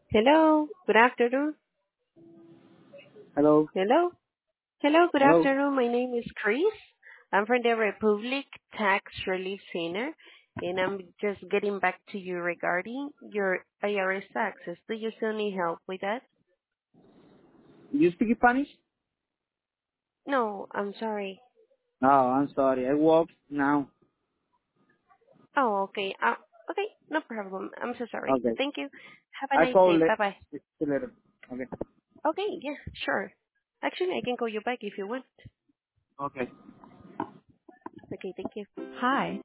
Hello, good afternoon. Hello. Hello. Hello, good Hello. afternoon. My name is Chris. I'm from the Republic Tax Relief Center, and I'm just getting back to you regarding your IRS taxes. Do you still need help with that? You speak Spanish? No, I'm sorry. Oh, I'm sorry. I walk now. Oh, okay. Okay, no problem. I'm so sorry. Okay. Thank you. Have a I nice call day. Bye-bye. later. Okay. Okay, yeah, sure. Actually, I can call you back if you want. Okay. Okay, thank you. Hi.